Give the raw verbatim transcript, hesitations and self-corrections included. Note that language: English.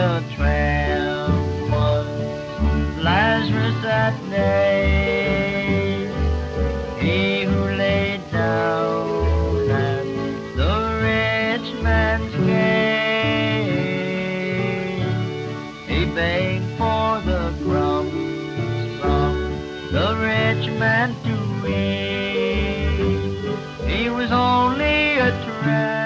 a tramp was Lazarus that day. He who laid down at the rich man's gate, he begged for the crumbs from the rich man to eat. He was only a tramp.